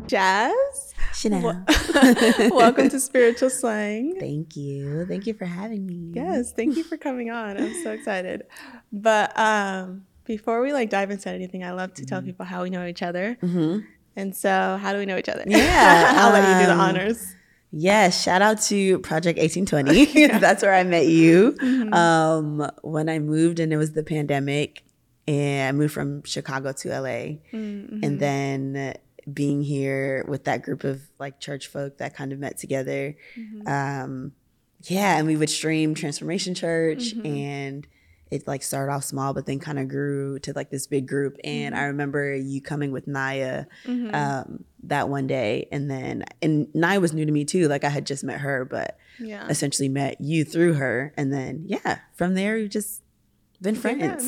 Jazz. Chanel. Welcome to Spiritual Slang. Thank you. Thank you for having me. Yes, thank you for coming on. I'm so excited. But before we dive into anything, I love to tell people how we know each other. And so how do we know each other? Yeah. I'll let you do the honors. Yes. Shout out to Project 1820. That's where I met you. When I moved and it was the pandemic and I moved from Chicago to LA. And then being here with that group of like church folk that kind of met together. And we would stream Transformation Church and it like started off small, but then kind of grew to like this big group. And I remember you coming with Naya that one day. And Naya was new to me too. Like I had just met her, but essentially met you through her. And then, from there we've just been friends.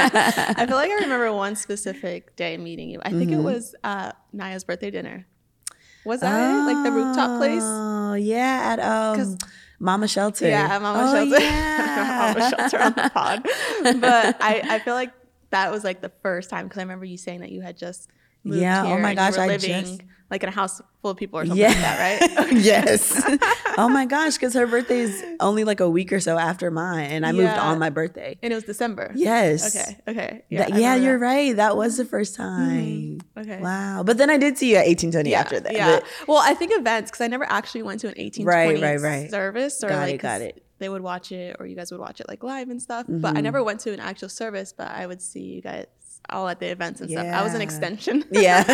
I feel like I remember one specific day meeting you. I think it was Naya's birthday dinner. Was that it? Like the rooftop place? Oh, yeah. At Mama Shelter. Yeah, at Mama Shelter. Yeah. Mama Shelter on the pod. But I feel like that was like the first time, because I remember you saying that you had just moved here. Oh my gosh, I living like in a house full of people or something like that, right? Yes. Oh my gosh, because her birthday is only like a week or so after mine, and I moved on my birthday. And it was December. Yes. Okay. You're right. That was the first time. Okay. Wow. But then I did see you at 1820 after that. Yeah. But, well, I think events, because I never actually went to an 1820 service. Or got it. They would watch it, or you guys would watch it like live and stuff. But I never went to an actual service, but I would see you guys all at the events and stuff. I was an extension. Yeah.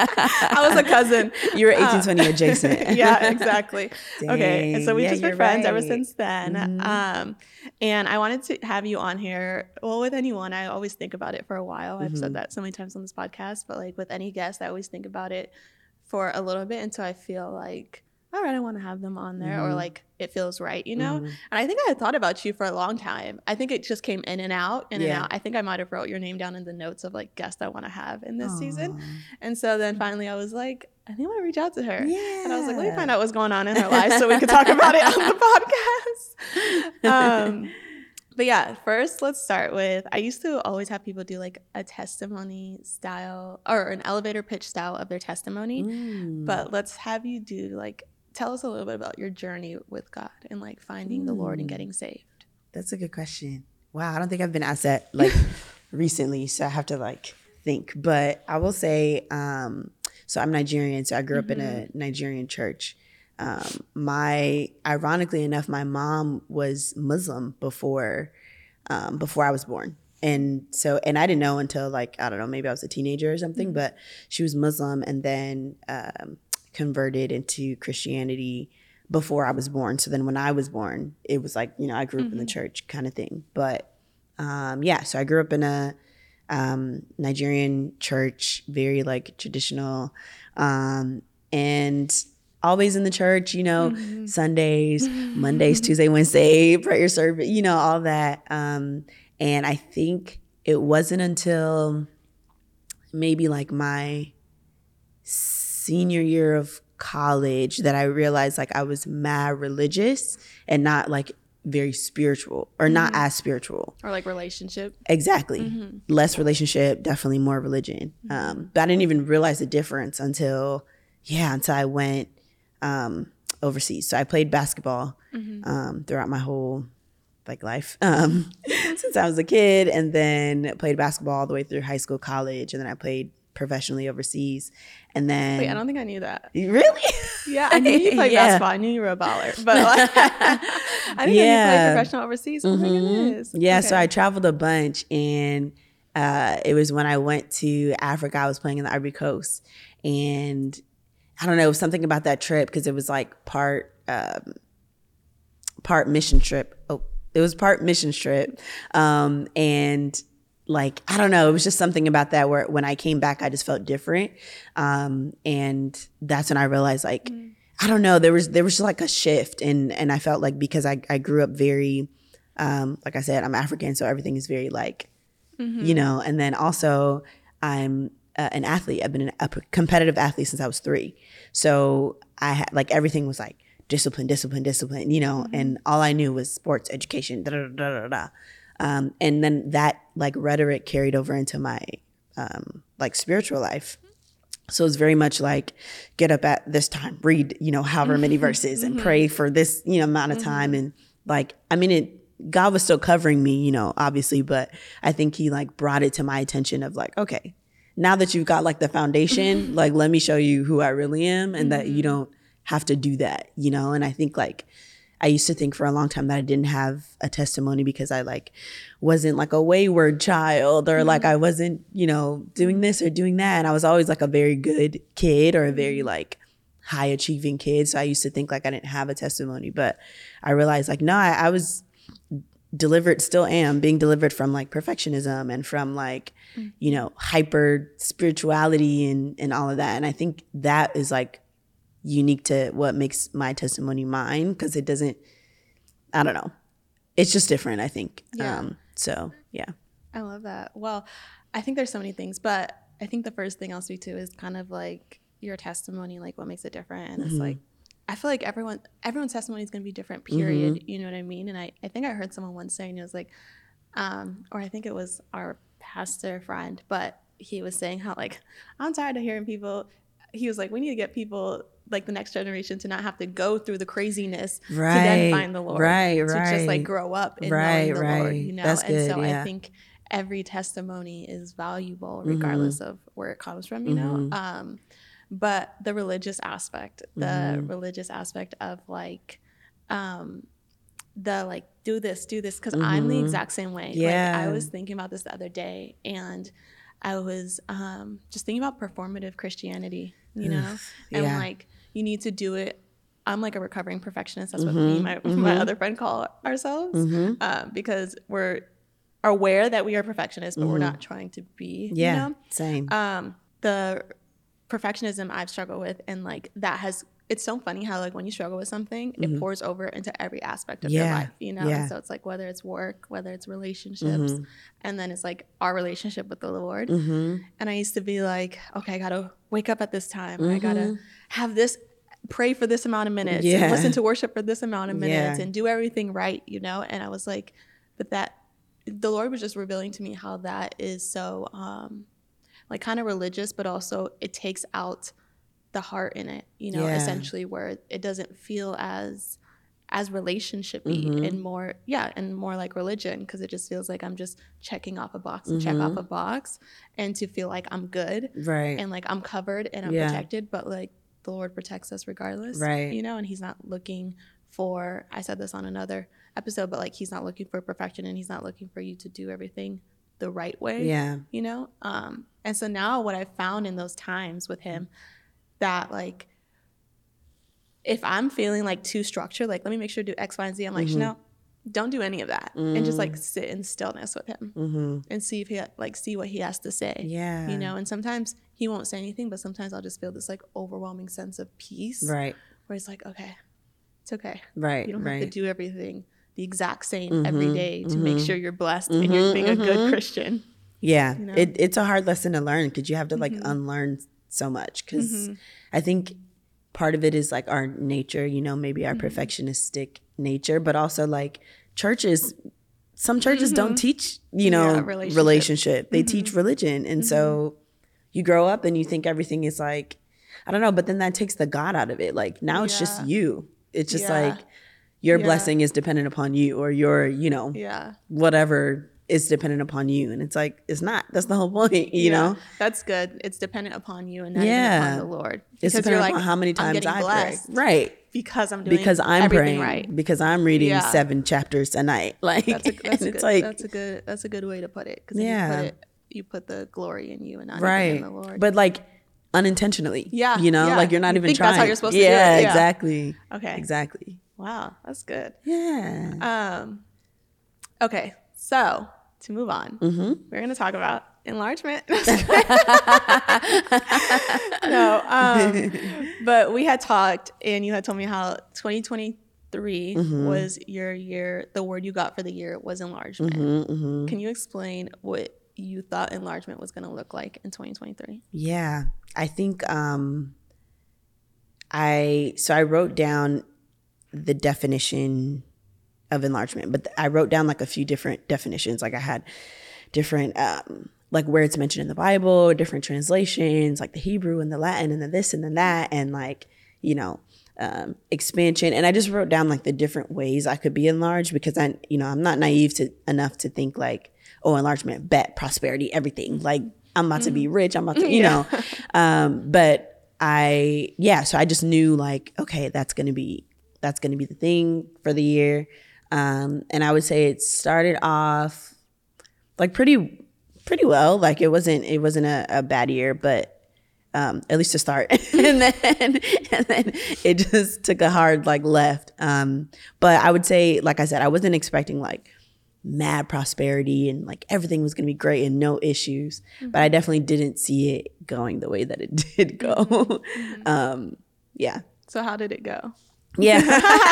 I was a cousin. You were 1820 adjacent. Yeah, exactly. Dang. Okay. And so we've just been friends ever right. since then. And I wanted to have you on here. Well, with anyone, I always think about it for a while. I've said that so many times on this podcast, but like with any guest, I always think about it for a little bit until I feel like, all right, I want to have them on there, or like it feels right, you know? And I think I had thought about you for a long time. I think it just came in and out. I think I might have wrote your name down in the notes of like guests I want to have in this season. And so then finally I was like, I think I want to reach out to her. Yeah. And I was like, let me find out what's going on in her life so we could talk about it on the podcast. But yeah, first let's start with, I used to always have people do like a testimony style or an elevator pitch style of their testimony. But let's have you do like, tell us a little bit about your journey with God and like finding the Lord and getting saved. That's a good question. Wow, I don't think I've been asked that like recently, so I have to like think. But I will say, so I'm Nigerian, so I grew up in a Nigerian church. Ironically enough, my mom was Muslim before I was born. And I didn't know until like, I don't know, maybe I was a teenager or something, but she was Muslim and then converted into Christianity before I was born. So then when I was born, it was like, I grew up in the church kind of thing. But so I grew up in a Nigerian church, very like traditional, and always in the church, Sundays, Mondays, Tuesday, Wednesday, prayer service, all that. And I think it wasn't until maybe like my senior year of college that I realized like I was mad religious and not like very spiritual or not as spiritual. Or like relationship. Exactly. Less relationship, definitely more religion. But I didn't even realize the difference until I went overseas. So I played basketball throughout my whole like life since I was a kid, and then played basketball all the way through high school, college, and then I played professionally overseas. And then wait, I don't think I knew that. Really? Yeah, I knew you played basketball. I knew you were a baller, but like, I didn't know you played professional overseas. Oh my goodness. Yeah, okay. So I traveled a bunch, and it was when I went to Africa. I was playing in the Ivory Coast, and I don't know, it was something about that trip because it was like part mission trip. Oh, it was part mission trip, and like, I don't know, it was just something about that where when I came back, I just felt different. And that's when I realized like, I don't know, there was just like a shift. And I felt like because I grew up very, like I said, I'm African. So everything is very like, and then also I'm an athlete. I've been a competitive athlete since I was 3. So I had like, everything was like discipline, and all I knew was sports, education, and then that like rhetoric carried over into my like spiritual life. So it's very much like get up at this time, read, however many verses and pray for this, amount of time. And like, I mean, God was still covering me, obviously, but I think he like brought it to my attention of like, okay, now that you've got like the foundation, like, let me show you who I really am and that you don't have to do that, And I think like, I used to think for a long time that I didn't have a testimony because I like wasn't like a wayward child or like I wasn't, doing this or doing that. And I was always like a very good kid or a very like high achieving kid. So I used to think like I didn't have a testimony, but I realized like, no, I was delivered, still am being delivered from like perfectionism and from like, hyper spirituality and all of that. And I think that is like unique to what makes my testimony mine, because it doesn't, I don't know, it's just different, I think. So yeah, I love that. Well, I think there's so many things, but I think the first thing I'll speak to is kind of like your testimony, like what makes it different. And it's like, I feel like everyone's testimony is going to be different, period. You know what I mean? And I think I heard someone once saying, it was like, or I think it was our pastor friend, but he was saying how like, I'm tired of hearing people. He was like, we need to get people like the next generation to not have to go through the craziness to then find the Lord. To just like grow up in knowing the Lord, That's good, and so I think every testimony is valuable regardless of where it comes from, but the religious aspect of like, the like, do this, because I'm the exact same way. Like I was thinking about this the other day, and I was just thinking about performative Christianity, and like, you need to do it. I'm like a recovering perfectionist. That's what me and my other friend call ourselves, because we're aware that we are perfectionists, but we're not trying to be. Same. The perfectionism I've struggled with, and like it's so funny how like when you struggle with something, it pours over into every aspect of your life, And so it's like whether it's work, whether it's relationships, and then it's like our relationship with the Lord. And I used to be like, okay, I gotta wake up at this time. I gotta have this, pray for this amount of minutes, and listen to worship for this amount of minutes, and do everything right, And I was like, but that the Lord was just revealing to me how that is so like kind of religious, but also it takes out the heart in it, essentially, where it doesn't feel as relationship-y and more like religion, because it just feels like I'm just checking off a box and check off a box, and to feel like I'm good, and like I'm covered and I'm protected, but like the Lord protects us regardless, and he's not looking for, I said this on another episode, but like he's not looking for perfection, and he's not looking for you to do everything the right way, and so now what I've found in those times with him, that like if I'm feeling like too structured, like let me make sure to do X, Y, and Z, I'm like, Chanel, don't do any of that, and just like sit in stillness with him and see if he see what he has to say, and sometimes he won't say anything, but sometimes I'll just feel this like overwhelming sense of peace, where it's like, okay, it's okay, you don't have to do everything the exact same every day to make sure you're blessed and you're being a good Christian. It's a hard lesson to learn, because you have to like unlearn so much, because I think part of it is like our nature, maybe our perfectionistic nature, but also like some churches don't teach, relationship. They teach religion. And so you grow up and you think everything is like, I don't know, but then that takes the God out of it. Like now it's just you. It's just like your blessing is dependent upon you, or your, whatever is dependent upon you. And it's like, it's not. That's the whole point, you know? That's good. It's dependent upon you and not even upon the Lord. It's dependent upon how many times I pray. Right. Because I'm doing I'm praying right. Because I'm reading 7 chapters a night. Like that's a good way to put it. Because you put the glory in you and not even in the Lord. But like unintentionally. Like you're not even trying. That's how you're supposed to do it. Exactly. Okay. Exactly. Wow, that's good. Yeah. Okay, so to move on, we're going to talk about enlargement. But we had talked, and you had told me how 2023 was your year. The word you got for the year was enlargement. Can you explain what you thought enlargement was going to look like in 2023? Yeah, I think I wrote down the definition of enlargement, but I wrote down like a few different definitions. Like I had different like where it's mentioned in the Bible, different translations, like the Hebrew and the Latin and the this and then that, and like, you know, expansion. And I just wrote down like the different ways I could be enlarged, because I'm not naive enough to think like, oh, enlargement, bet, prosperity, everything. Like I'm about to be rich. I'm about to, you know, but so I just knew like, okay, that's going to be the thing for the year. And I would say it started off like pretty well. Like it wasn't a bad year, but at least to start. and then it just took a hard like left. But I would say, like I said, I wasn't expecting like mad prosperity and like everything was going to be great and no issues, but I definitely didn't see it going the way that it did go. Yeah. So how did it go? Yeah.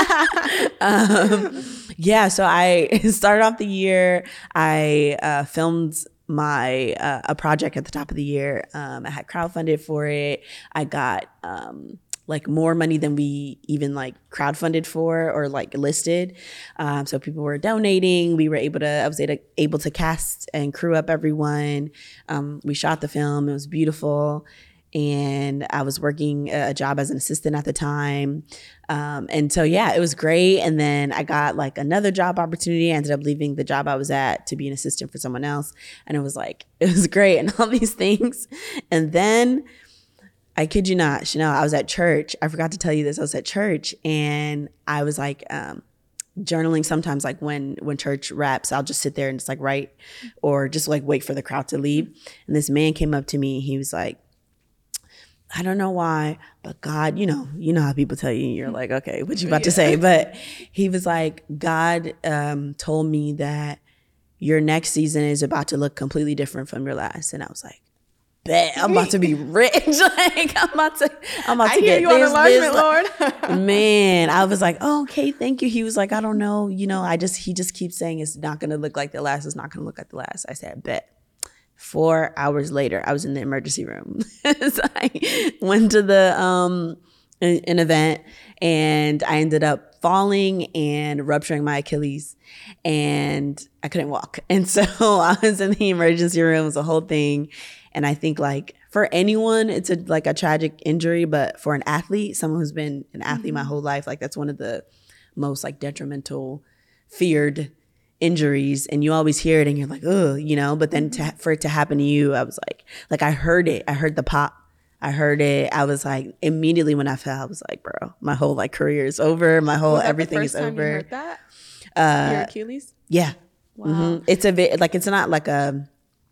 So I started off the year. I filmed my a project at the top of the year. I had crowdfunded for it. I got like more money than we even like crowdfunded for or like listed. So people were donating. I was able to cast and crew up everyone. We shot the film. It was beautiful. And I was working a job as an assistant at the time. And so, yeah, it was great. And then I got like another job opportunity. I ended up leaving the job I was at to be an assistant for someone else. And it was great and all these things. And then I kid you not, Chanel, I was at church. I forgot to tell you this. I was at church and I was like, journaling. Sometimes like when church wraps, I'll just sit there and just like write or just like wait for the crowd to leave. And this man came up to me. He was like, I don't know why, but God, you know how people tell you, you're like, okay, what you about to say? But he was like, God told me that your next season is about to look completely different from your last. And I was like, bet I'm about to be rich. Like I'm about to I get you this, on enlargement, Lord. Man, I was like, oh, okay, thank you. He was like, I don't know, he just keeps saying it's not gonna look like the last. It's not gonna look like the last. I said, bet. 4 hours later, I was in the emergency room. So I went to an event and I ended up falling and rupturing my Achilles and I couldn't walk. And so I was in the emergency room. It was a whole thing. And I think like for anyone, it's like a tragic injury, but for an athlete, someone who's been an athlete my whole life, like that's one of the most like detrimental, feared injuries. And you always hear it and you're like, oh, but then for it to happen to you, I was like I heard it. I heard the pop. I heard it. I was like, immediately when I fell, I was like, bro, my whole like career is over. My whole everything is over. You heard that? Your Achilles? Yeah. Wow. Mm-hmm. It's it's not like a,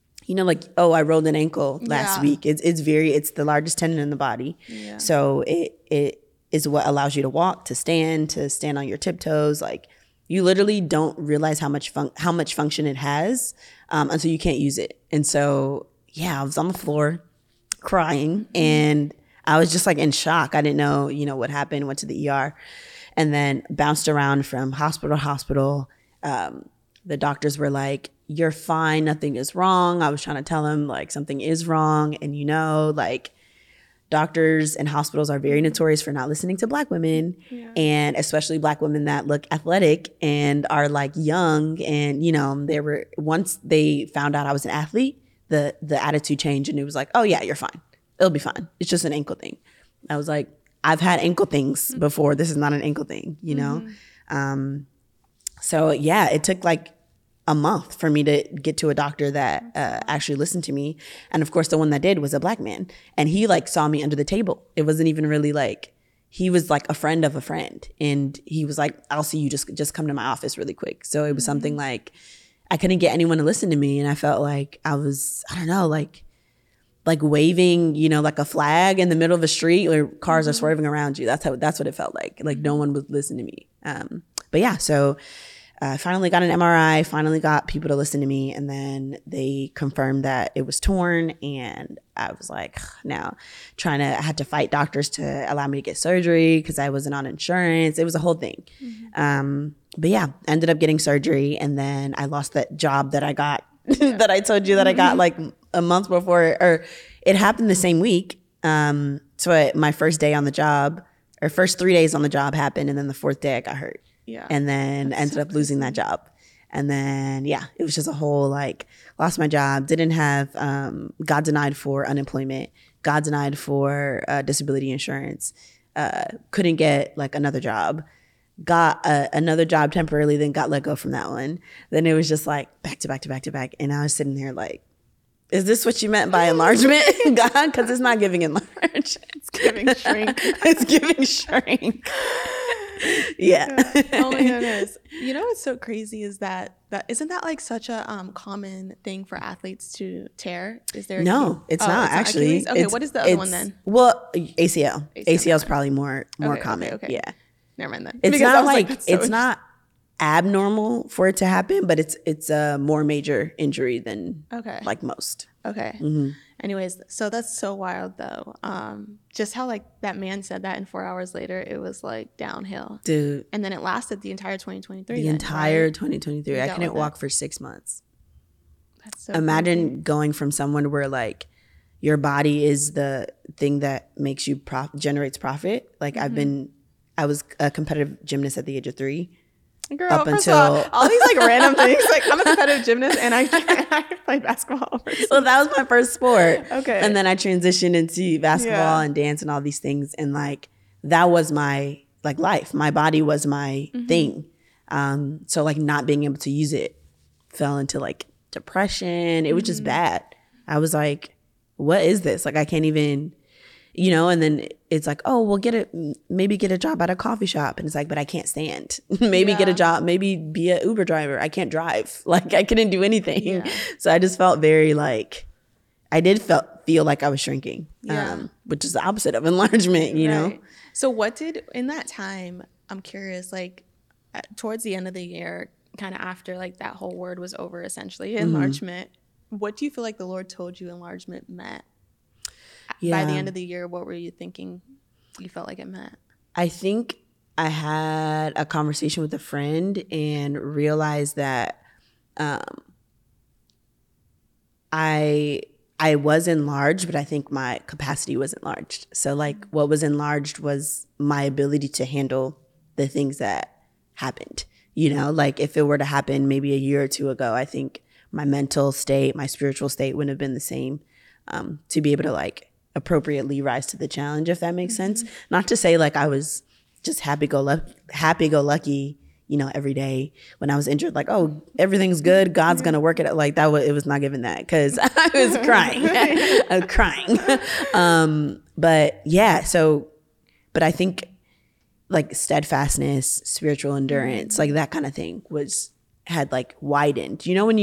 oh, I rolled an ankle last week. It's the largest tendon in the body. Yeah. So it is what allows you to walk, to stand on your tiptoes. Like you literally don't realize how much function it has until you can't use it. And so, yeah, I was on the floor crying and I was just like in shock. I didn't know, what happened, went to the ER and then bounced around from hospital to hospital. The doctors were like, you're fine. Nothing is wrong. I was trying to tell them like something is wrong. And like doctors and hospitals are very notorious for not listening to Black women and especially Black women that look athletic and are like young. And, once they found out I was an athlete, the attitude changed and it was like, oh yeah, you're fine. It'll be fine. It's just an ankle thing. I was like, I've had ankle things before. This is not an ankle thing, So yeah, it took like a month for me to get to a doctor that actually listened to me. And of course, the one that did was a Black man. And he like saw me under the table. It wasn't even really like, he was like a friend of a friend. And he was like, I'll see you, just come to my office really quick. So it was something like, I couldn't get anyone to listen to me. And I felt like I was, I don't know, like waving, like a flag in the middle of a street where cars are swerving around you. That's what it felt like. Like no one would listen to me. But yeah, so I finally got an MRI, finally got people to listen to me. And then they confirmed that it was torn. And I was like, now I had to fight doctors to allow me to get surgery because I wasn't on insurance. It was a whole thing. But yeah, I ended up getting surgery. And then I lost that job that I got, that I told you that I got like a month before, or it happened the same week. So my first day on the job, or first 3 days on the job happened. And then the fourth day I got hurt. Yeah. And then ended up losing that job. And then, yeah, it was just a whole like, lost my job, didn't have, got denied for unemployment, got denied for disability insurance, couldn't get like another job, got another job temporarily, then got let go from that one. Then it was just like back to back to back to back. And I was sitting there like, is this what you meant by enlargement, God? Because it's not giving enlarge. It's giving shrink. It's giving shrink. Yeah. Oh my goodness. You know what's so crazy is that isn't that like such a common thing for athletes to tear? Is there? No, it's not actually. Achilles? Okay, what is the other one then? Well, ACL. ACL is never probably more Okay, common. okay. Yeah. Never mind then. It's Because I not was like that's so it's not abnormal for it to happen, but it's a more major injury than Okay. like most. Okay. Anyways, so that's so wild though. Just how like that man said that, and 4 hours later it was like downhill. Dude, And then it lasted the entire 2023. the then, entire right? 2023. You I dealt couldn't with walk for 6 months. That's so Imagine crazy. going from someone where like your body is the thing that makes you generates profit. Like I was a competitive gymnast at the age of 3. Girl, up first of all, until- all these like random things. Like I'm a competitive gymnast and I play basketball. Well, that was my first sport. Okay. And then I transitioned into basketball Yeah. and dance and all these things. And like, that was my like life. My body was my thing. So like not being able to use it fell into like depression. It was just bad. I was like, what is this? Like, I can't even, and then it's like, oh, well, maybe get a job at a coffee shop. And it's like, but I can't stand. Maybe get a Yeah. job, maybe be an Uber driver. I can't drive. Like, I couldn't do anything. Yeah. So I just felt very like, I did feel like I was shrinking, Yeah. which is the opposite of enlargement, you know? Right. So what did in that time? I'm curious. Like towards the end of the year, kind of after like that whole word was over, essentially enlargement. What do you feel like the Lord told you enlargement meant? By the end of the year, what were you thinking? You felt like it meant. I think I had a conversation with a friend and realized that I was enlarged, but I think my capacity was enlarged. So like what was enlarged was my ability to handle the things that happened. Like if it were to happen maybe a year or two ago, I think my mental state, my spiritual state wouldn't have been the same to be able to like appropriately rise to the challenge, if that makes sense. Not to say like I was just happy-go-lucky, every day when I was injured, like, oh, everything's good, God's gonna work it out. Like that it was not given that because I was crying. I was crying. But yeah, but I think like steadfastness, spiritual endurance, like that kind of thing had like widened.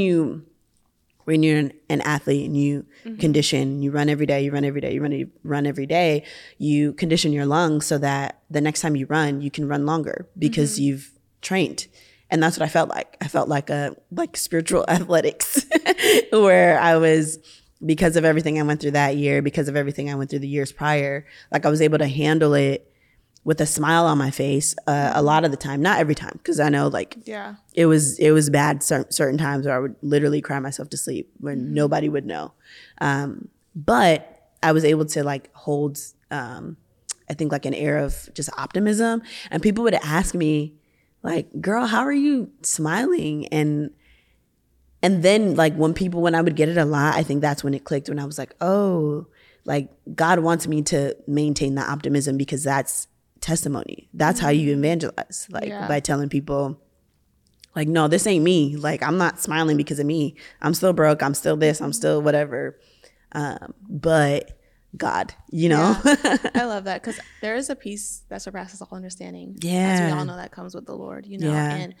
When you're an athlete and you condition, you run every day, you run every day, you condition your lungs so that the next time you run, you can run longer because you've trained. And that's what I felt like. I felt like spiritual athletics where I was, because of everything I went through that year, because of everything I went through the years prior, like I was able to handle it with a smile on my face a lot of the time, not every time, because I know like it was bad certain times where I would literally cry myself to sleep when nobody would know. But I was able to like hold, I think like an air of just optimism, and people would ask me like, girl, how are you smiling? And then like when I would get it a lot, I think that's when it clicked, when I was like, oh, like God wants me to maintain that optimism because that's testimony. That's how you evangelize, like by telling people like, no, this ain't me. Like, I'm not smiling because of me. I'm still broke. I'm still this. I'm still whatever. But God, I love that because there is a peace that surpasses all understanding. As we all know, that comes with the Lord, And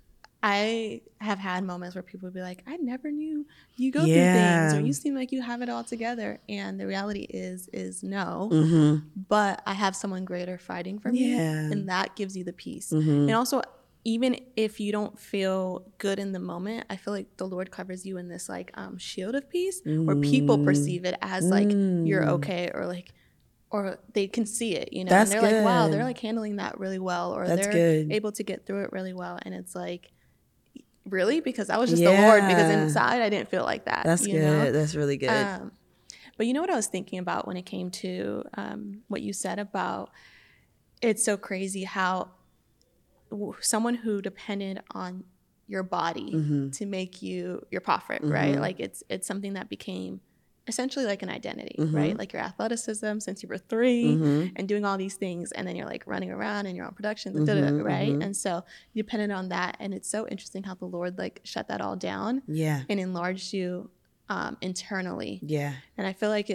I have had moments where people would be like, I never knew you go through things, or you seem like you have it all together. And the reality is no, but I have someone greater fighting for me. And that gives you the peace. And also, even if you don't feel good in the moment, I feel like the Lord covers you in this like shield of peace where people perceive it as like you're okay, or they can see it, That's and they're good. like, wow, they're like handling that really well, or That's they're good. able to get through it really well. And it's like, really? Because that was just the Lord, because inside I didn't feel like that. That's good. That's really good. But you know what I was thinking about when it came to what you said about, it's so crazy how someone who depended on your body to make you your prophet, right? Like it's something that became essentially like an identity, right? Like your athleticism since you were 3 and doing all these things, and then you're like running around in your own productions, right? And so you depended on that, and it's so interesting how the Lord like shut that all down, and enlarged you internally, And I feel like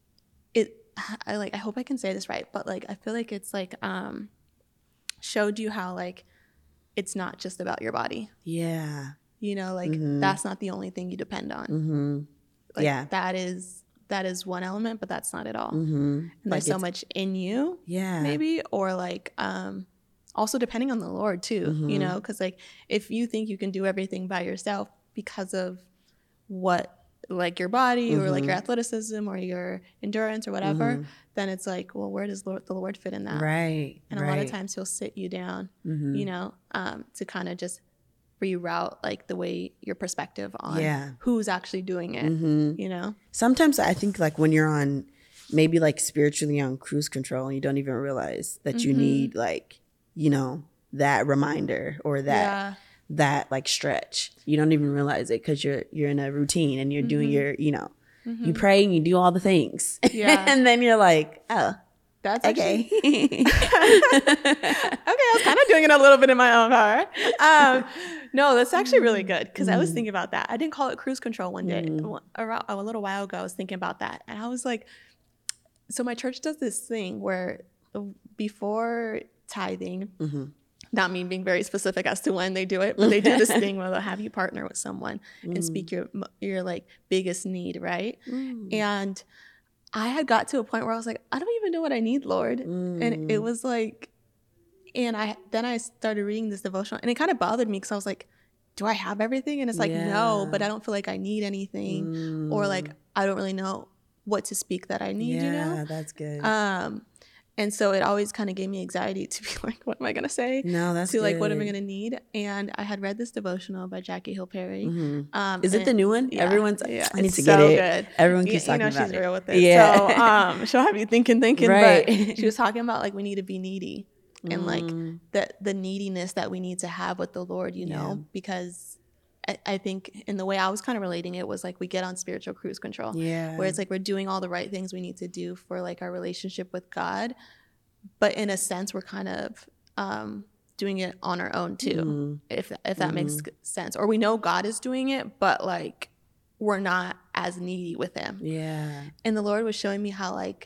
I hope I can say this right, but like I feel like it's like showed you how like it's not just about your body, you know, like that's not the only thing you depend on. Like that is one element, but that's not it all. And there's so much in you, maybe, or like also depending on the Lord too, you know, because like if you think you can do everything by yourself because of what, like your body or like your athleticism or your endurance or whatever, then it's like, well, where does the Lord fit in that? Right. And a lot of times he'll sit you down, you know, to kind of just reroute like the way your perspective on who's actually doing it, you know? Sometimes I think like when you're on maybe like spiritually on cruise control and you don't even realize that you need like, you know, that reminder or that that like stretch. You don't even realize it because you're in a routine and you're doing your, you know, you pray and you do all the things. And then you're like, oh, that's okay. Okay, I was kind of doing it a little bit in my own power. No, that's actually really good because I was thinking about that. I didn't call it cruise control one day. Around a little while ago, I was thinking about that. And I was like, so my church does this thing where before tithing, not me being very specific as to when they do it, but they do this thing where they'll have you partner with someone and speak your like biggest need, right? And I had got to a point where I was like, I don't even know what I need, Lord. And it was like, and then I started reading this devotional, and it kind of bothered me because I was like, do I have everything? And it's like, no, but I don't feel like I need anything, or like I don't really know what to speak that I need, you know? Yeah, that's good. And so it always kind of gave me anxiety to be like, what am I going to say? No, that's to like, good. what am I going to need? And I had read this devotional by Jackie Hill Perry. Is it the new one? Yeah, Everyone's, I need to so get it. Good. Everyone keeps talking about it. She's real with it. Yeah. So she'll have you thinking. Right. But she was talking about like we need to be needy and like the neediness that we need to have with the Lord, you know, because I think in the way I was kind of relating it was like we get on spiritual cruise control, where it's like we're doing all the right things we need to do for like our relationship with God, but in a sense we're kind of doing it on our own too, if that makes sense. Or we know God is doing it, but like we're not as needy with him. Yeah. And the Lord was showing me how like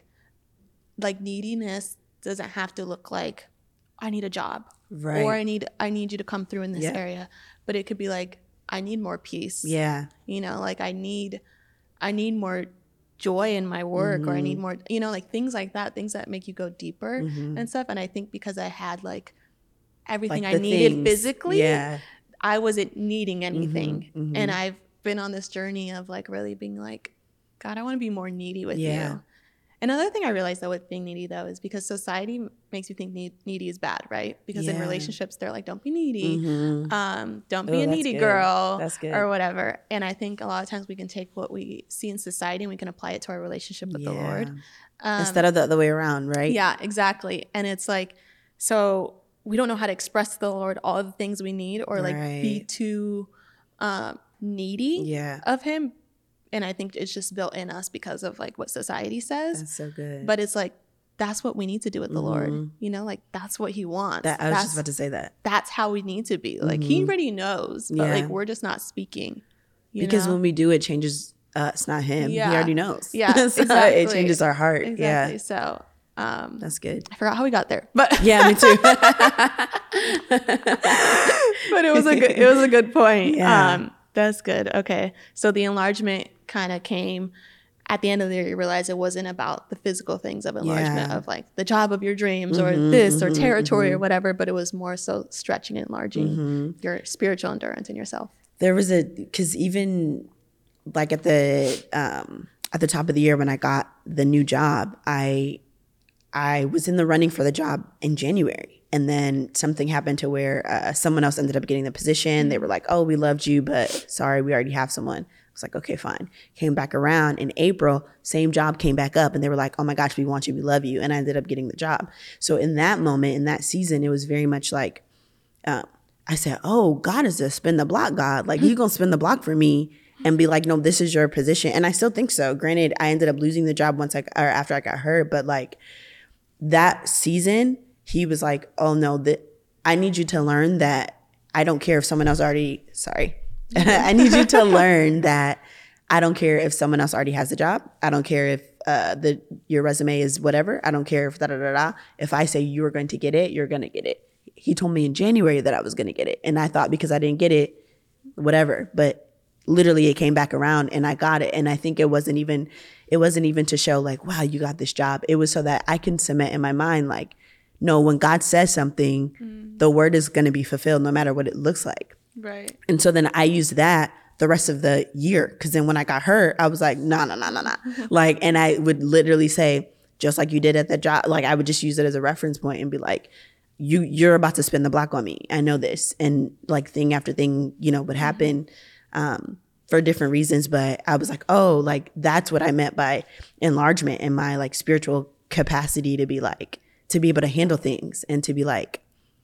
neediness doesn't have to look like I need a job, right? Or I need you to come through in this area, but it could be like I need more peace. Yeah. You know, like I need more joy in my work, or I need more, you know, like things like that, things that make you go deeper and stuff. And I think because I had like everything like I needed physically, I wasn't needing anything. And I've been on this journey of like really being like, God, I want to be more needy with you. Another thing I realized though with being needy though is because society makes you think needy is bad, right? Because in relationships they're like, don't be needy, don't be a needy girl, or whatever. And I think a lot of times we can take what we see in society and we can apply it to our relationship with the Lord, instead of the other way around, right? Yeah, exactly. And it's like, so we don't know how to express to the Lord all of the things we need, or like be too needy of him. And I think it's just built in us because of like what society says. That's so good. But it's like, that's what we need to do with the Lord. You know, like that's what he wants. I was just about to say that. That's how we need to be. Like he already knows, but like we're just not speaking. Because when we do, it changes us, not him. Yeah. He already knows. Yeah, so exactly. It changes our heart. Exactly. Yeah. So that's good. I forgot how we got there, but yeah, me too. But it was a good point. Yeah. That's good. Okay. So the enlargement kind of came at the end of the year. You realize it wasn't about the physical things of enlargement of like the job of your dreams or this or territory or whatever, but it was more so stretching and enlarging your spiritual endurance in yourself. There was because even like at the top of the year when I got the new job, I was in the running for the job in January. And then something happened to where someone else ended up getting the position. They were like, oh, we loved you, but sorry, we already have someone. I was like, okay, fine. Came back around in April, same job came back up. And they were like, oh my gosh, we want you, we love you. And I ended up getting the job. So in that moment, in that season, it was very much like, I said, oh, God is a spin the block God. Like, he's going to spin the block for me and be like, no, this is your position. And I still think so. Granted, I ended up losing the job after I got hurt. But like that season, he was like, oh no, I need you to learn that I don't care if someone else already, I need you to learn that I don't care if someone else already has a job. I don't care if your resume is whatever. I don't care if If I say you are going to get it, you're going to get it. He told me in January that I was going to get it. And I thought because I didn't get it, whatever. But literally it came back around and I got it. And I think it wasn't even to show like, wow, you got this job. It was so that I can cement in my mind, like, no, when God says something, the word is going to be fulfilled no matter what it looks like. Right. And so then I used that the rest of the year. Cause then when I got hurt, I was like, no. Like, and I would literally say, just like you did at that job, like I would just use it as a reference point and be like, you're about to spin the block on me. I know this. And like thing after thing, would happen for different reasons. But I was like, oh, like that's what I meant by enlargement and my like spiritual capacity to be like, to be able to handle things and to be like,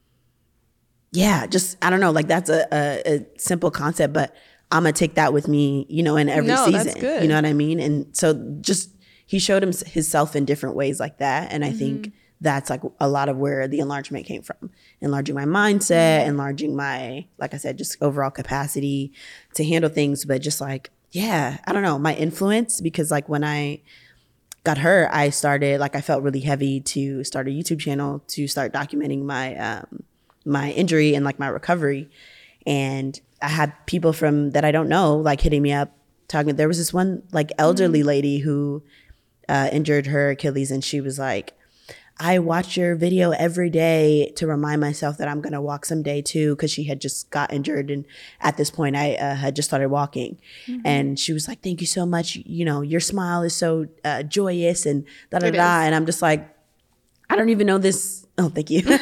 yeah, just, I don't know, like that's a simple concept, but I'm going to take that with me, in every season. That's good. You know what I mean? And so just, he showed himself in different ways like that. And I think that's like a lot of where the enlargement came from. Enlarging my mindset, enlarging my, like I said, just overall capacity to handle things. But just like, yeah, I don't know, my influence, because like when I got hurt, I started, like I felt really heavy to start a YouTube channel to start documenting my my injury and like my recovery. And I had people from that I don't know, like hitting me up, talking. There was this one like elderly lady who injured her Achilles, and she was like, I watch your video every day to remind myself that I'm going to walk someday too. Cause she had just got injured. And at this point I had just started walking, and she was like, thank you so much. Your smile is so joyous and And I'm just like, I don't even know this. Oh, thank you.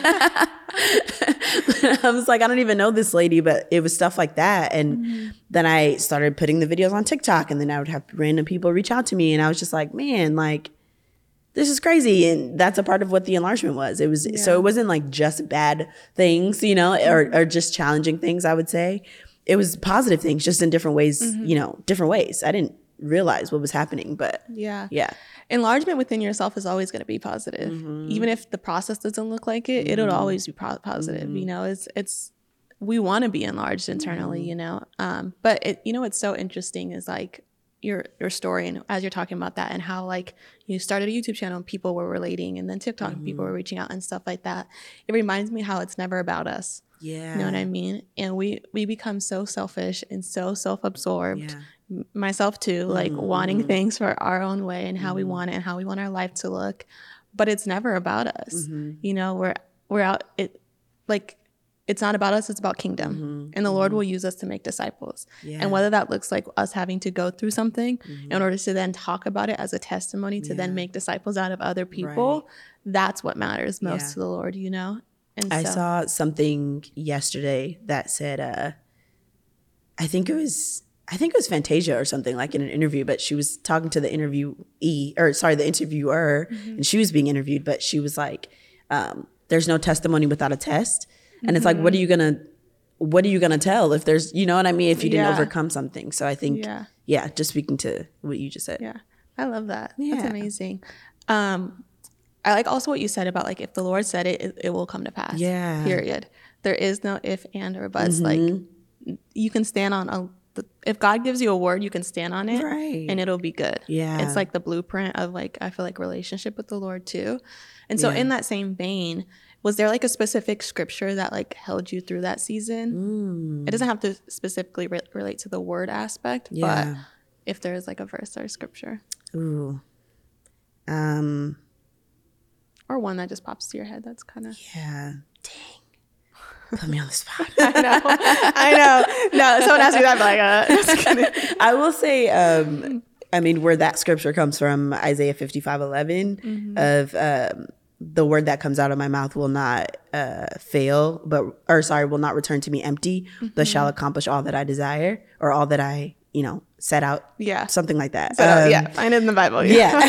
I was like, I don't even know this lady, but it was stuff like that. And then I started putting the videos on TikTok, and then I would have random people reach out to me. And I was just like, man, like, this is crazy. And that's a part of what the enlargement was. It was, so it wasn't like just bad things, or just challenging things, I would say. It was positive things, just in different ways, different ways. I didn't realize what was happening, but yeah. Enlargement within yourself is always going to be positive. Even if the process doesn't look like it, it'll always be positive. It's we want to be enlarged internally, but what's so interesting is like your story, and as you're talking about that and how like you started a YouTube channel and people were relating, and then TikTok and people were reaching out and stuff like that. It reminds me how it's never about us. Yeah. You know what I mean? And we become so selfish and so self-absorbed. Yeah. Myself too, like wanting things for our own way and how we want it and how we want our life to look. But it's never about us. We're out, it's not about us, it's about kingdom. And the Lord will use us to make disciples. Yeah. And whether that looks like us having to go through something in order to then talk about it as a testimony to then make disciples out of other people, that's what matters most to the Lord, And I saw something yesterday that said, I think it was Fantasia or something, like in an interview, but she was talking to the interviewer, and she was being interviewed, but she was like, there's no testimony without a test. And it's like, what are you gonna tell if there's, you know what I mean? If you didn't overcome something. So I think, just speaking to what you just said. Yeah. I love that. Yeah. That's amazing. I like also what you said about like, if the Lord said it, it will come to pass. Yeah. Period. There is no if, and, or buts. Like you can stand on if God gives you a word, you can stand on it and it'll be good. Yeah. It's like the blueprint of like, I feel like relationship with the Lord too. And so in that same vein, was there like a specific scripture that like held you through that season? It doesn't have to specifically relate to the word aspect, but if there's like a verse or a scripture. Ooh. Or one that just pops to your head that's kind of. Yeah. Dang. Put me on the spot. I know. No, someone asked me that, I'm like, I will say, where that scripture comes from, Isaiah 55:11, of the word that comes out of my mouth will not fail, will not return to me empty, but shall accomplish all that I desire, or all that I, set out. Yeah. Something like that. So, find it in the Bible. Yeah.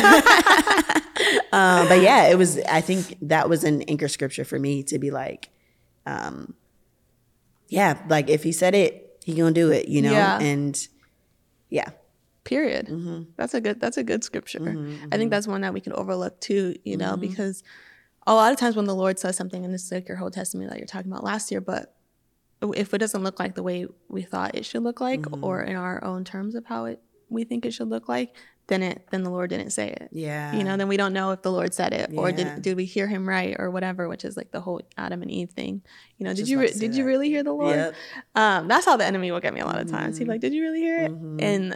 But yeah, I think that was an anchor scripture for me to be like, yeah, like if he said it, he gonna do it, you know? Yeah. And yeah. Period. That's a good scripture. I think that's one that we can overlook too, you know, because a lot of times when the Lord says something, and this is like your whole testimony that you're talking about last year, but if it doesn't look like the way we thought it should look like, or in our own terms of how we think it should look like, then the Lord didn't say it. Yeah. You know, then we don't know if the Lord said it, or Yeah. did we hear him right, or whatever, which is like the whole Adam and Eve thing. You know, did Just you about to say did you that. really hear the Lord? Yep. That's how the enemy will get me a lot of times. He's like, did you really hear it? And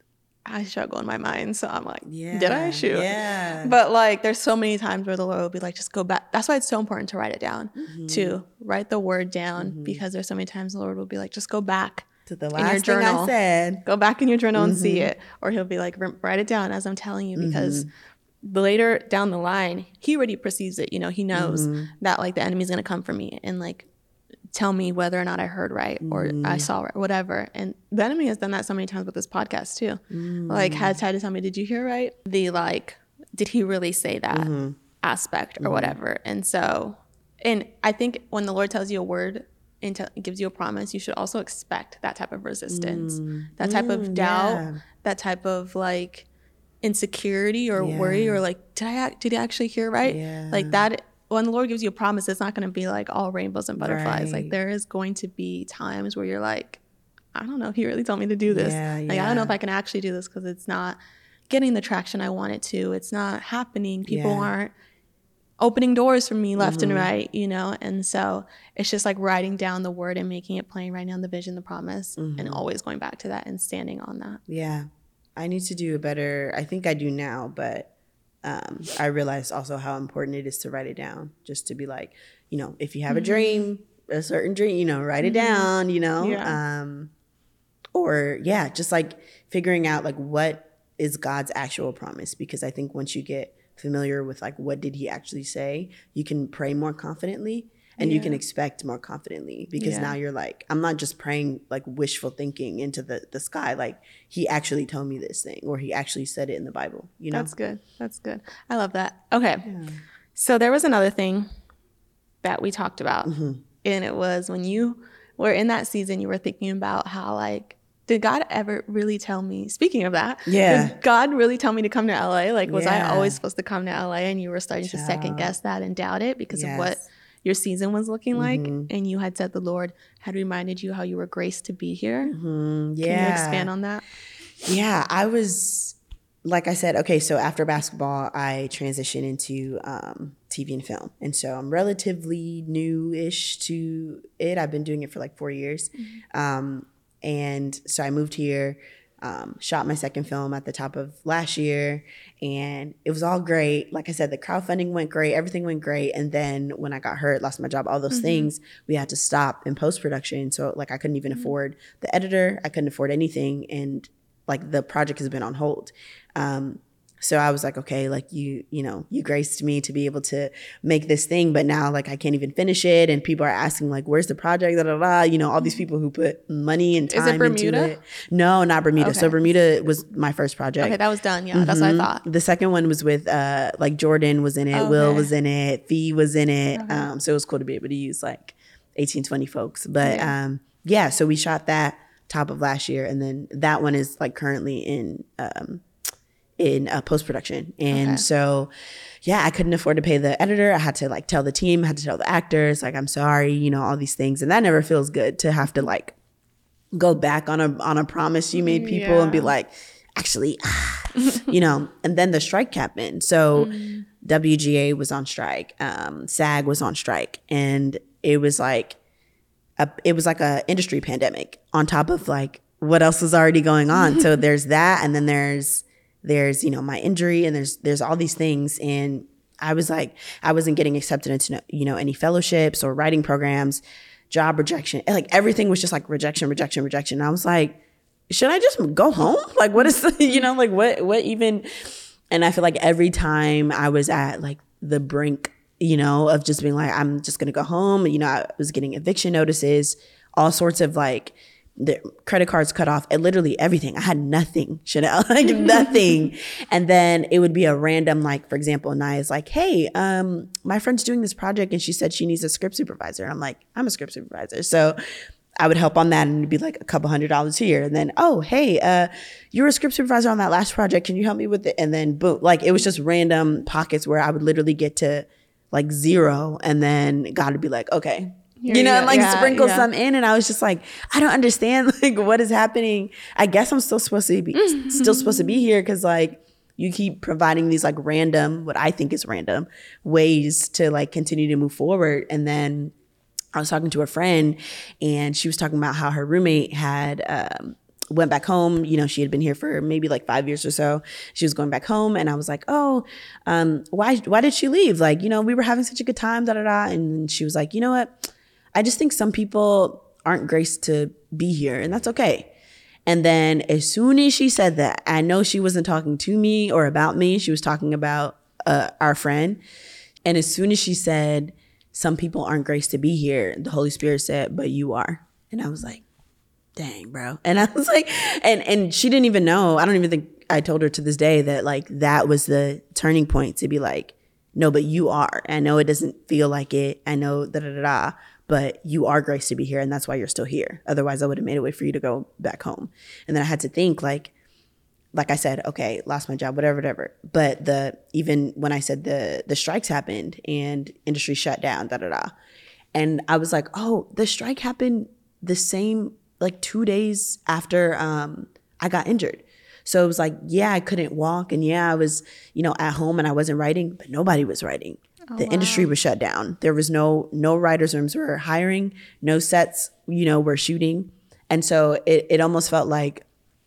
I struggle in my mind, so I'm like, did I? Shoot. Yeah. But like, there's so many times where the Lord will be like, just go back. That's why it's so important to write it down, to write the word down, because there's so many times the Lord will be like, just go back To the in your last thing journal. I said. Go back in your journal and see it. Or he'll be like, write it down as I'm telling you, because later down the line, he already perceives it. You know, he knows that like the enemy's going to come for me and like tell me whether or not I heard right or I saw right, whatever. And the enemy has done that so many times with this podcast too. Like has tried to tell me, did you hear right? The like, did he really say that aspect or whatever? And so, and I think when the Lord tells you a word and gives you a promise, you should also expect that type of resistance, that type of doubt, that type of like insecurity or worry, or like, did I actually hear right? Yeah. Like that. When the Lord gives you a promise, it's not going to be like all rainbows and butterflies. Right. Like there is going to be times where you're like, I don't know if he really told me to do this. Yeah, like I don't know if I can actually do this because it's not getting the traction I want it to. It's not happening. People aren't opening doors for me left and right, you know? And so it's just like writing down the word and making it plain, writing down the vision, the promise, and always going back to that and standing on that. Yeah. I need to do a better, I think I do now, but I realized also how important it is to write it down, just to be like, you know, if you have a dream, a certain dream, you know, write it down, you know? Yeah. Or just like figuring out like what is God's actual promise, because I think once you get familiar with like what did he actually say, you can pray more confidently and you can expect more confidently, because now you're like, I'm not just praying like wishful thinking into the sky, like he actually told me this thing, or he actually said it in the Bible, you know? That's good. I love that. Okay. So there was another thing that we talked about, and it was when you were in that season, you were thinking about how like, did God ever really tell me, speaking of that, did God really tell me to come to LA? Like, was I always supposed to come to LA? And you were starting to second guess that and doubt it because of what your season was looking like. And you had said the Lord had reminded you how you were graced to be here. Can you expand on that? Yeah, I was, like I said, okay, so after basketball, I transitioned into TV and film. And so I'm relatively new-ish to it. I've been doing it for like 4 years. And so I moved here, shot my second film at the top of last year, and it was all great. Like I said, the crowdfunding went great, everything went great. And then when I got hurt, lost my job, all those things, we had to stop in post-production. So like I couldn't even afford the editor, I couldn't afford anything. And like the project has been on hold. So I was like, okay, like you know, you graced me to be able to make this thing, but now like I can't even finish it. And people are asking like, where's the project? Da, da, da. You know, all these people who put money and time into it. No, not Bermuda. Okay. So Bermuda was my first project. Okay, that was done. Yeah, that's what I thought. The second one was with like Jordan was in it, Will was in it, Fee was in it. So it was cool to be able to use like 18, 20 folks. But so we shot that top of last year, and then that one is like currently in post-production. And so, I couldn't afford to pay the editor. I had to like tell the team, I had to tell the actors, like, I'm sorry, you know, all these things. And that never feels good to have to like go back on a promise you made people and be like, actually, you know, and then the strike happened. So WGA was on strike. SAG was on strike. And it was like a industry pandemic on top of like what else was already going on. So there's that. And then there's, you know, my injury, and there's all these things. And I was like, I wasn't getting accepted into, you know, any fellowships or writing programs, job rejection. And like everything was just like rejection. And I was like, should I just go home? Like, what is, you know, like what even? And I feel like every time I was at like the brink, you know, of just being like, I'm just going to go home. You know, I was getting eviction notices, all sorts of like, the credit cards cut off, and literally everything. I had nothing, Chanel, like nothing. And then it would be a random, like, for example, Naya's like, hey, my friend's doing this project and she said she needs a script supervisor. I'm like, I'm a script supervisor. So I would help on that, and it'd be like a couple $100 here. And then, oh, hey, you were a script supervisor on that last project. Can you help me with it? And then boom, like it was just random pockets where I would literally get to like 0. And then God would be like, okay, you know, and like sprinkle some in. And I was just like, I don't understand like what is happening. I guess I'm still supposed to be here. Cause like you keep providing these like random, what I think is random ways to like continue to move forward. And then I was talking to a friend, and she was talking about how her roommate had, went back home. You know, she had been here for maybe like 5 years or so. She was going back home, and I was like, oh, why did she leave? Like, you know, we were having such a good time, da da da. And she was like, you know what? I just think some people aren't graced to be here, and that's okay. And then as soon as she said that, I know she wasn't talking to me or about me. She was talking about our friend. And as soon as she said, some people aren't graced to be here, the Holy Spirit said, but you are. And I was like, dang, bro. And I was like, and she didn't even know. I don't even think I told her to this day that like that was the turning point to be like, no, but you are. I know it doesn't feel like it. I know but you are graced to be here, and that's why you're still here. Otherwise, I would have made a way for you to go back home. And then I had to think like I said, okay, lost my job, whatever. But even when I said the strikes happened and industry shut down, and I was like, oh, the strike happened the same like 2 days after I got injured. So it was like, yeah, I couldn't walk, and yeah, I was, you know, at home and I wasn't writing, but nobody was writing. The industry was shut down. There was no writers' rooms were hiring, no sets, you know, were shooting. And so it almost felt like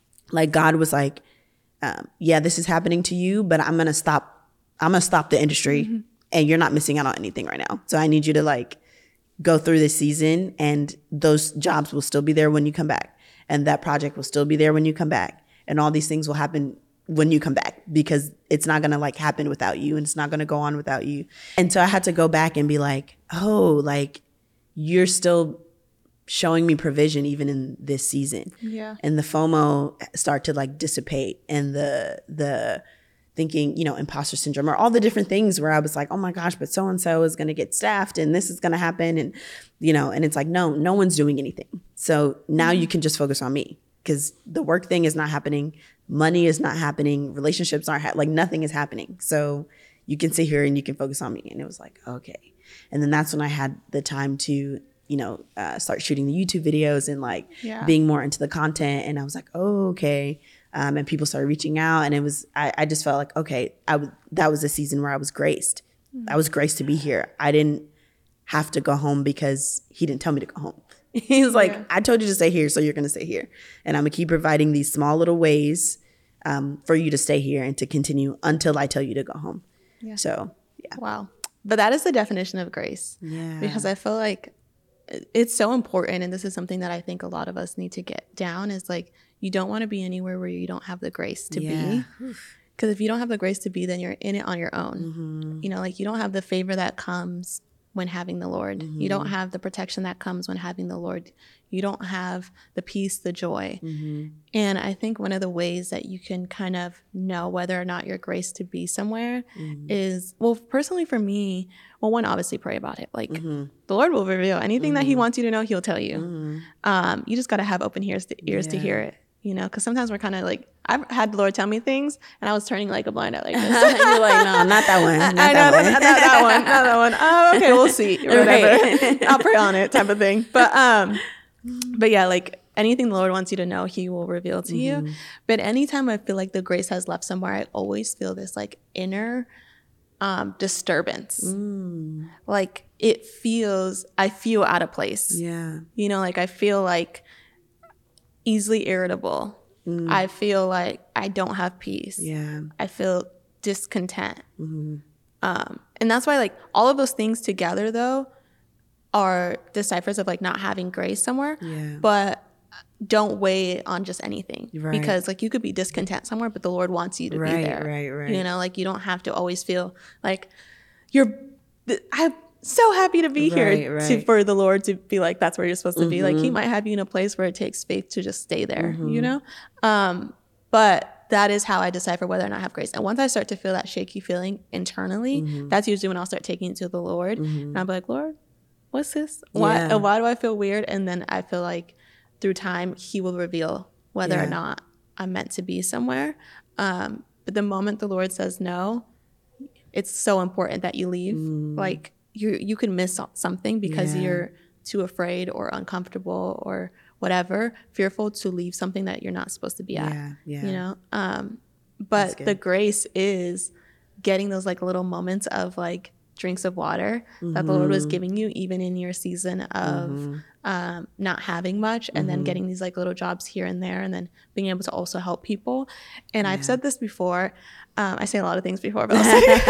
God was like, yeah, this is happening to you, but I'm gonna stop the industry, and you're not missing out on anything right now. So I need you to like go through this season, and those jobs will still be there when you come back, and that project will still be there when you come back, and all these things will happen when you come back, because it's not gonna like happen without you, and it's not gonna go on without you. And so I had to go back and be like, oh, like you're still showing me provision even in this season. Yeah. And the FOMO start to like dissipate, and the thinking, you know, imposter syndrome, or all the different things where I was like, oh my gosh, but so-and-so is gonna get staffed, and this is gonna happen, and you know, and it's like, no one's doing anything. So now you can just focus on me, because the work thing is not happening. Money is not happening. Relationships aren't like nothing is happening. So you can sit here and you can focus on me. And it was like, okay. And then that's when I had the time to, you know, start shooting the YouTube videos and like being more into the content. And I was like, oh, okay. And people started reaching out, and it was, I just felt like, okay, that was a season where I was graced. I was graced to be here. I didn't have to go home because he didn't tell me to go home. He was like, I told you to stay here, so you're going to stay here. And I'm going to keep providing these small little ways for you to stay here and to continue until I tell you to go home. Yeah. So, yeah. Wow. But that is the definition of grace. Yeah. Because I feel like it's so important, and this is something that I think a lot of us need to get down, is like, you don't want to be anywhere where you don't have the grace to be. Because if you don't have the grace to be, then you're in it on your own. You know, like you don't have the favor that comes when having the Lord. You don't have the protection that comes when having the Lord. You don't have the peace, the joy. And I think one of the ways that you can kind of know whether or not you're graced to be somewhere is, well, personally for me, well, one, obviously pray about it. Like the Lord will reveal anything that he wants you to know, he'll tell you. You just got to have open ears to hear it. You know, because sometimes we're kind of like, I've had the Lord tell me things, and I was turning like a blind eye like this. You're like, no, not that one. Not that one. Oh, okay, we'll see. Or whatever. I'll pray on it, type of thing. But yeah, like anything the Lord wants you to know, he will reveal to you. But anytime I feel like the grace has left somewhere, I always feel this like inner disturbance. Like I feel out of place. Yeah. You know, like I feel like easily irritable. I feel like I don't have peace. Yeah. I feel discontent. And that's why like all of those things together though are deciphers of like not having grace somewhere. Yeah. But don't weigh on just anything. Right. Because like you could be discontent somewhere, but the Lord wants you to be there. Right. You know, like you don't have to always feel like I'm so happy to be here for the Lord to be like, that's where you're supposed to be. Like he might have you in a place where it takes faith to just stay there, you know? But that is how I decipher whether or not I have grace. And once I start to feel that shaky feeling internally, that's usually when I'll start taking it to the Lord. And I'll be like, Lord, what's this? Yeah. Why do I feel weird? And then I feel like through time, he will reveal whether or not I'm meant to be somewhere. But the moment the Lord says no, it's so important that you leave. Like you can miss something because you're too afraid or uncomfortable or whatever, fearful to leave something that you're not supposed to be at. You know? But the grace is getting those like little moments of like drinks of water that the Lord was giving you even in your season of not having much, and then getting these like little jobs here and there, and then being able to also help people. And I've said this before. I say a lot of things before, but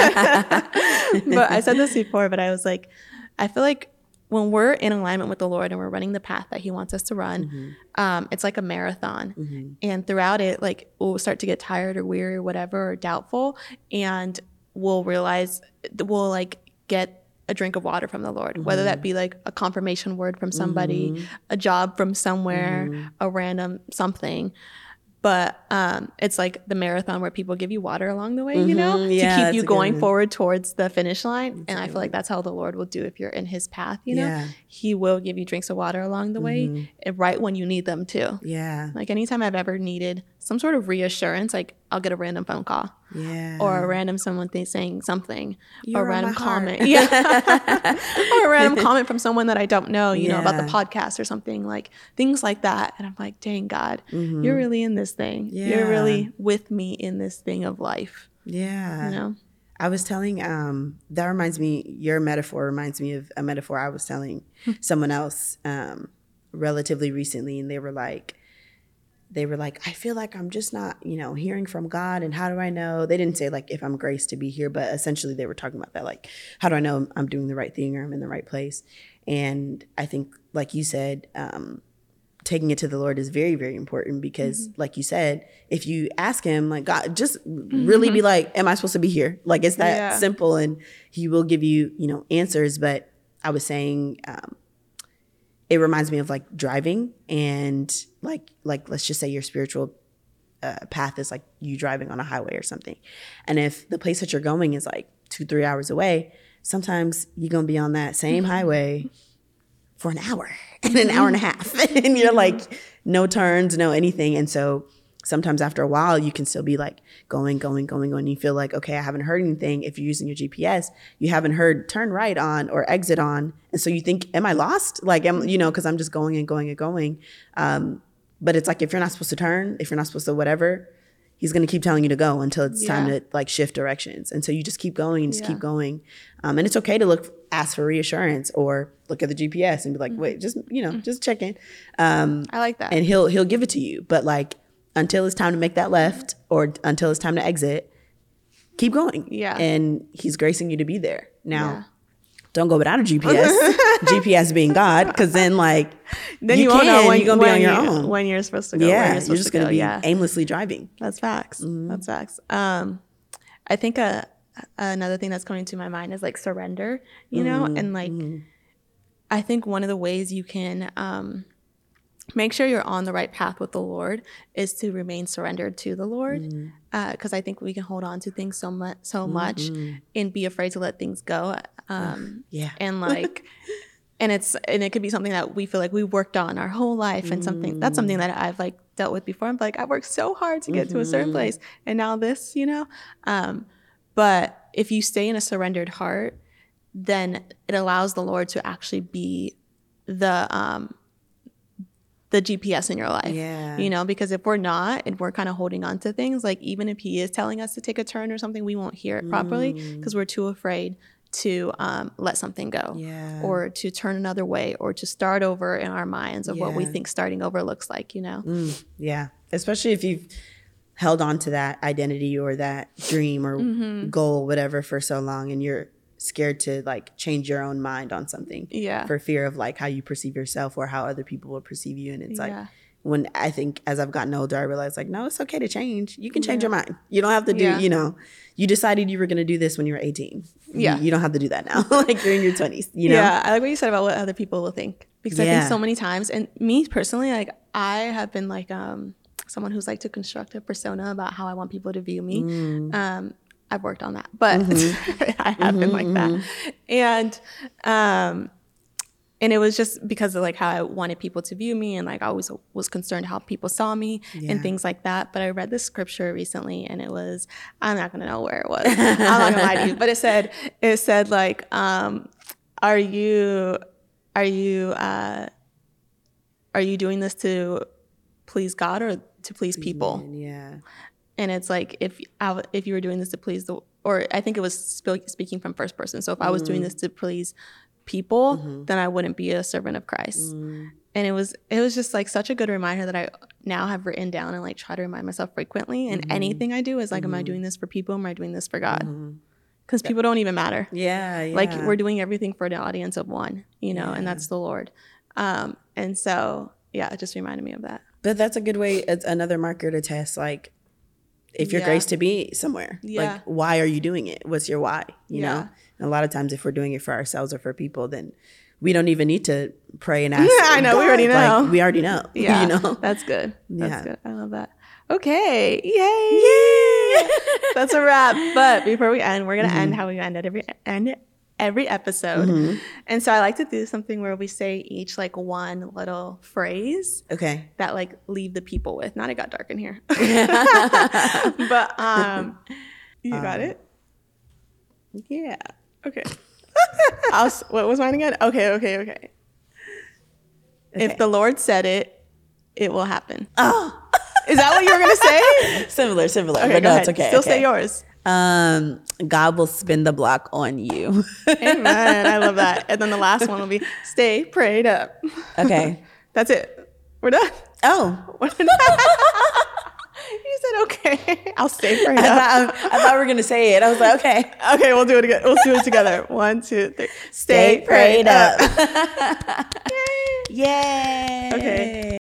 but I said this before, but I was like, I feel like when we're in alignment with the Lord and we're running the path that he wants us to run, it's like a marathon. And throughout it, like we'll start to get tired or weary or whatever, or doubtful. And we'll realize we'll like get a drink of water from the Lord, whether that be like a confirmation word from somebody, a job from somewhere, a random something. But it's like the marathon where people give you water along the way, you know, to keep you going forward towards the finish line. And I feel like that's how the Lord will do if you're in his path, you know. He will give you drinks of water along the way, and right when you need them too. Like anytime I've ever needed some sort of reassurance, like I'll get a random phone call. Or a random someone saying something, or a random comment. Or a random comment from someone that I don't know, you know, about the podcast or something, like things like that. And I'm like, dang God, you're really in this thing. You're really with me in this thing of life. You know? I was telling, that reminds me, your metaphor reminds me of a metaphor I was telling someone else relatively recently. And they were like, I feel like I'm just not, you know, hearing from God. And how do I know? They didn't say like if I'm graced to be here, but essentially they were talking about that. Like, how do I know I'm doing the right thing or I'm in the right place? And I think, like you said, taking it to the Lord is very, very important because like you said, if you ask him, like, God, just really be like, am I supposed to be here? Like, it's that simple, and he will give you, you know, answers. But I was saying, it reminds me of like driving, and like let's just say your spiritual path is like you driving on a highway or something. And if the place that you're going is like 2-3 hours away, sometimes you're going to be on that same highway for an hour and an hour and a half. And you're like, no turns, no anything. And so sometimes after a while, you can still be like going. You feel like, okay, I haven't heard anything. If you're using your GPS, you haven't heard turn right on or exit on. And so you think, am I lost? Like, you know, because I'm just going and going. But it's like, if you're not supposed to turn, if you're not supposed to whatever, he's going to keep telling you to go until it's time to like shift directions. And so you just keep going and just keep going. And it's okay to ask for reassurance or look at the GPS and be like, wait, just, you know, just check in. I like that. And he'll give it to you. But like, until it's time to make that left or until it's time to exit, keep going. And he's gracing you to be there. Now, don't go without a GPS, GPS being God, because then you won't know when you're going to be on your own. When you're supposed to go. Yeah, you're just going to be aimlessly driving. That's facts. That's facts. I think another thing that's coming to my mind is like surrender, you know, and like I think one of the ways you can make sure you're on the right path with the Lord is to remain surrendered to the Lord. Because I think we can hold on to things so much and be afraid to let things go. And like, and it could be something that we feel like we worked on our whole life, and that's something that I've like dealt with before. I'm like, I worked so hard to get to a certain place, and now this, you know. But if you stay in a surrendered heart, then it allows the Lord to actually be the GPS in your life, you know, because if we're not and we're kind of holding on to things, like even if he is telling us to take a turn or something, we won't hear it properly because we're too afraid to let something go or to turn another way or to start over in our minds of what we think starting over looks like, you know? Especially if you've held on to that identity or that dream or goal, whatever, for so long, and you're scared to like change your own mind on something for fear of like how you perceive yourself or how other people will perceive you. And it's like, when I think as I've gotten older, I realized like, no, it's okay to change. You can change your mind. You don't have to do, you know, you decided you were going to do this when you were 18. You don't have to do that now. Like you're in your 20s, you know? I like what you said about what other people will think, because I think so many times, and me personally, like I have been like someone who's like to construct a persona about how I want people to view me. I've worked on that, but I have been like that. And And it was just because of like how I wanted people to view me, and like I always was concerned how people saw me and things like that. But I read this scripture recently, and it was, I'm not gonna know where it was. I'm not gonna lie to you, but it said like, are you doing this to please God or to please people? Man, yeah. And it's like, if you were doing this to please or I think it was speaking from first person. So if I was doing this to please people, then I wouldn't be a servant of Christ. And it was just like such a good reminder that I now have written down and like try to remind myself frequently. And anything I do is like, am I doing this for people? Am I doing this for God? Because people don't even matter. Yeah. Like we're doing everything for the audience of one, and that's the Lord. And so, yeah, it just reminded me of that. But that's a good way. It's another marker to test, like, if you're graced to be somewhere, like, why are you doing it? What's your why? You know? And a lot of times if we're doing it for ourselves or for people, then we don't even need to pray and ask. Yeah, I know. God. We already know. Like, we already know. Yeah. That's good. That's good. I love that. Okay. Yay. That's a wrap. But before we end, we're going to end how we end at every episode. And so I like to do something where we say each like one little phrase that like leave the people with. Not it got dark in here. But you got it? Yeah. Okay. What was mine again? Okay. If the Lord said it, it will happen. Oh. Is that what you were going to say? Similar. Okay, but no, ahead. it's okay. Still say yours. God will spin the block on you. Amen. I love that. And then the last one will be stay prayed up. Okay. That's it. We're done. Oh. You said okay. I'll stay prayed up. I thought we were going to say it. I was like, okay. Okay, we'll do it again. We'll do it together. 1, 2, 3. Stay prayed up. Yay. Yay. Okay.